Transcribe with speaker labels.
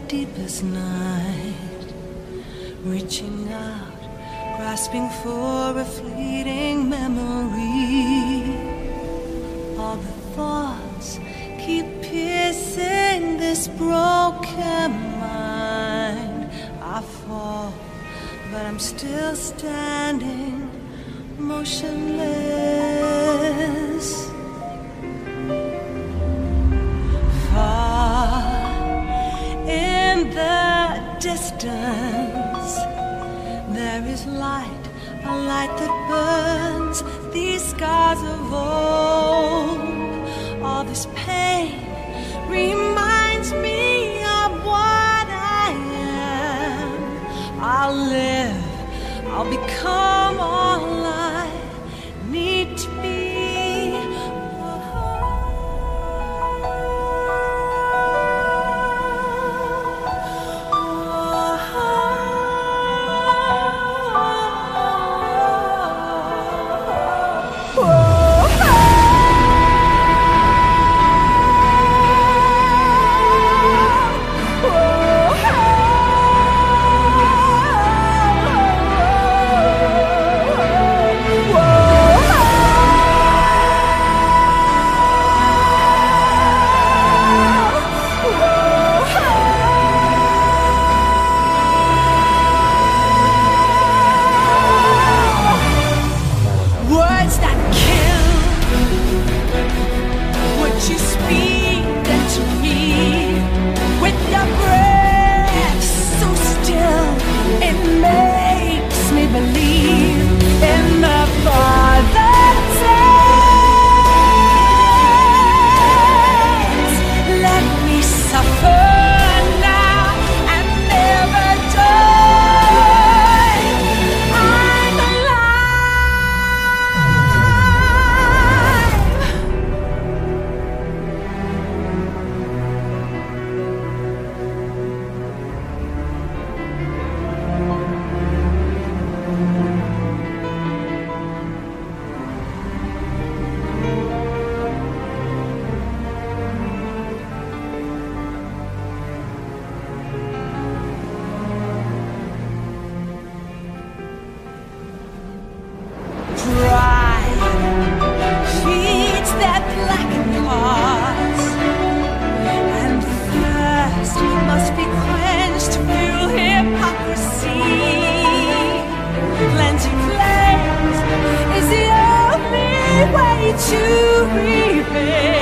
Speaker 1: deepest night, reaching out, grasping for a fleeting memory. All the thoughts keep piercing this broken mind. I fall, but I'm still standing, motionless. Far in the distance, there is light, a light that burns these scars of old. All this pain reminds me of what I am. I'll live, I'll become all I need to be.
Speaker 2: To repay